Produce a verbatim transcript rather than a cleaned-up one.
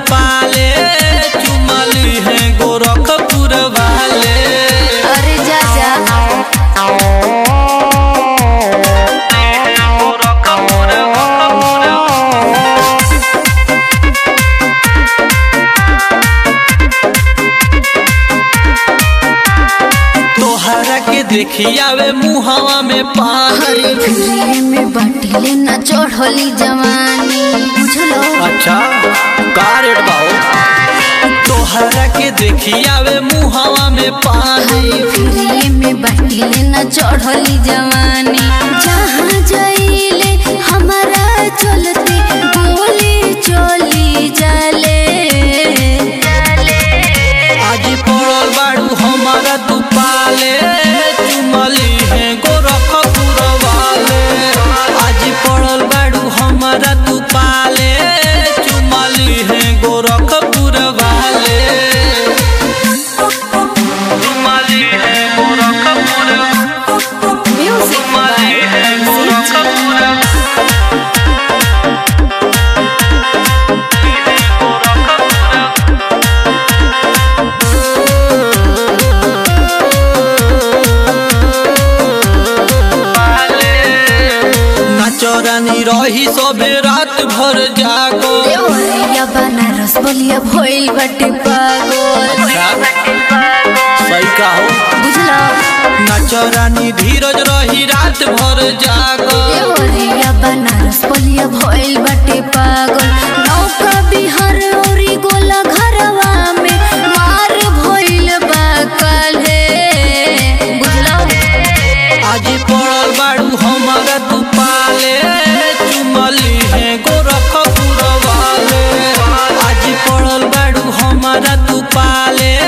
पाले चुमली है गोरखपुर वाले। अरे जा जा तोहरा के देखियावे मुहावा में पानी। फिरे में बाटिले ना चढ़ली जवानी बुझलो। अच्छा का रेट बाओ तोहरा के देखियावे मुहावा में पानी। फिरे में बाटिले ना चढ़ली जवानी जहाँ जाइले हमारा चलते गोली चली जाले। आज पड़ल बाड़ू हमारा तू पाले चुमली है गोरखपुर वाले। आज पड़ल बाड़ू हमारा तू पाले चुमली है गोरखपुर वाले। चुमली है गोरखपुर चुमली है गोरखपुर। चौरानी रही सबे रात भर जागो। देवरिया बनारस बलिया भइल बाटे पागल। सही कहो बुझला नचरानी धीरज रही रात भर जागो। देवरिया बनारस बलिया भइल बाटे पागल। नौका बिहार औरी गोला घरवा में मार भइल बा काल्हे बुझला। आज पड़ल बाड़ू हमारा तू पाले चुमली है गोरखपुर वाले। आज पड़ल बाड़ू हमारा तू पाले